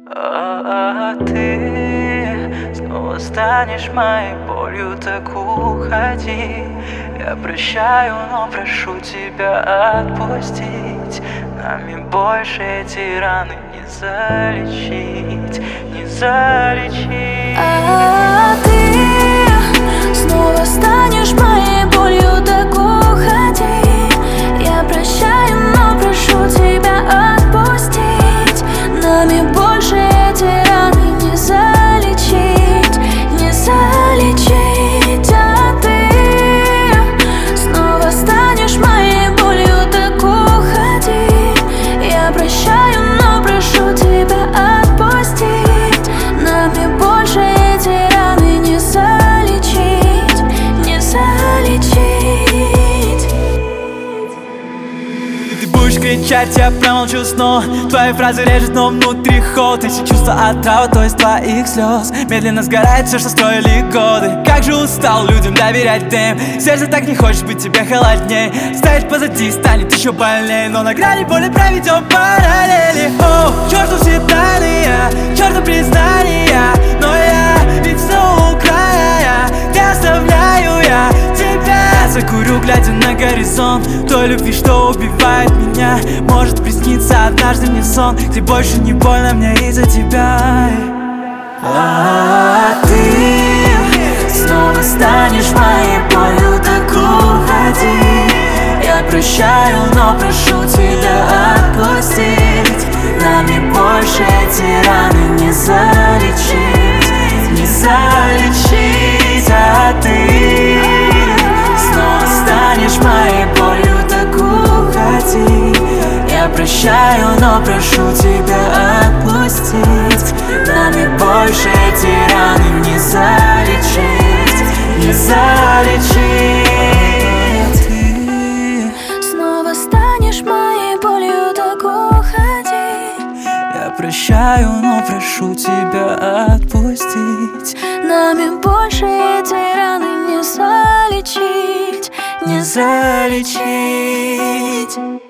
А ты снова станешь моей болью, так уходи. Я прощаю, но прошу тебя отпустить. Нами больше эти раны не залечить, не залечить. А ты снова станешь моей болью, так уходи. Я прощаю, но прошу тебя отпустить. Нами больше эти раны не залечить, не залечить. А ты снова станешь моей болью, так уходи. Я прощаю, но прошу тебя отпустить. Нами больше эти раны не залечить, не залечить. Ты будешь кричать, я промолчу снова. Твои фразы режут, но внутри холод. Эти чувства отрава, то есть твоих слез. Медленно сгорает все, что строили годы. Как же устал людям доверять им. Сердце так не хочет быть тебе холодней. Ставить позади станет еще больней. Но на грани боли проведем параллели. О, черту свидания, черту признания. Но я ведь снова у края. Не оставляю я тебя. Закурю, глядя на горизонт той любви, что убивает меня. Может присниться однажды мне сон, где больше не больно мне из-за тебя. А ты снова станешь моей болью, так уходи. Я прощаю, но прошу тебя отпустить. Нами больше эти раны не залечить, не залечить. А ты снова станешь моей болью, так уходи. Я прощаю, но прошу тебя отпустить. Нами больше эти раны не залечить, не залечить. Ты снова станешь моей болью, так уходи. Я прощаю, но прошу тебя отпустить. Нами больше эти раны не залечить, не залечить.